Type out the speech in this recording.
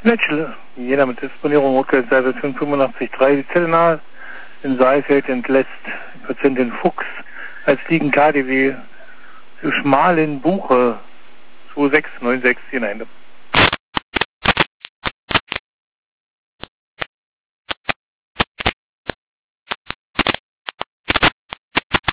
Netschel, jeder mit Disponierung Rückwärtsseite 85.3, die Zelle nahe in Saalfeld entlässt Patientin Fuchs als liegen KDW Schmalenbuche 2696 hinein.